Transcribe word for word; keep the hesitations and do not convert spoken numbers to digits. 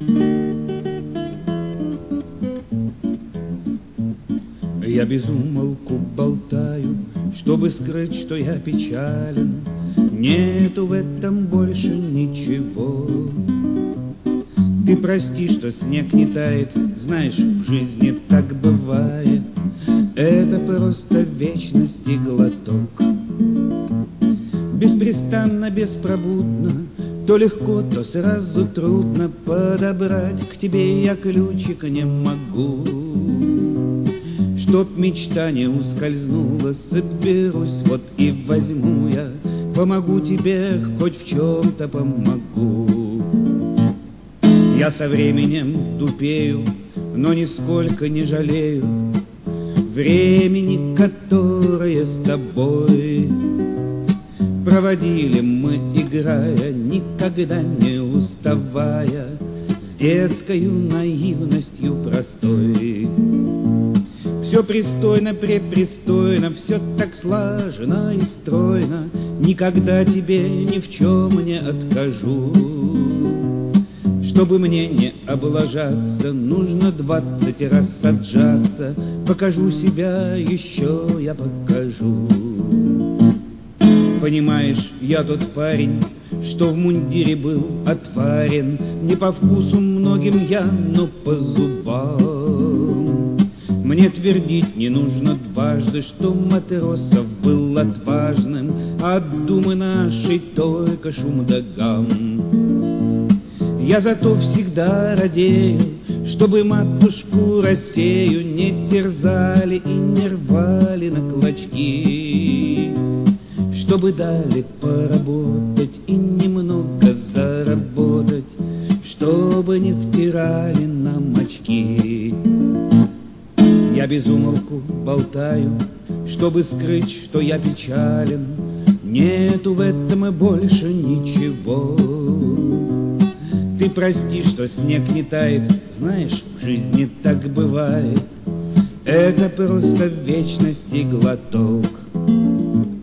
Я без умолку болтаю, чтобы скрыть, что я печален. Нету в этом больше ничего. Ты прости, что снег не тает, знаешь, в жизни так бывает. Это просто вечности глоток. Беспрестанно, беспробудно, то легко, то сразу трудно подобрать к тебе я ключик не могу. Чтоб мечта не ускользнула, соберусь, вот и возьму я, помогу тебе, хоть в чем-то помогу. Я со временем тупею, но нисколько не жалею времени, которое с тобой проводили мы, играя, никогда не уставая, с детскою наивностью простой. Все пристойно, предпристойно, все так слажено и стройно, никогда тебе ни в чем не откажу. Чтобы мне не облажаться, нужно двадцать раз отжаться. Покажу себя, еще я покажу. Понимаешь, я тот парень, что в мундире был отварен. Не по вкусу многим я, но по зубам. Мне твердить не нужно дважды, что Матросов был отважным, а от думы нашей только шум да гам. Я зато всегда радею, чтобы матушку Россию не терзали и не рвали на клочки, чтобы дали поработать и немного заработать, чтобы не втирали нам очки. Я без умолку болтаю, чтобы скрыть, что я печален. Нету в этом и больше ничего. Ты прости, что снег не тает, знаешь, в жизни так бывает. Это просто вечности глоток.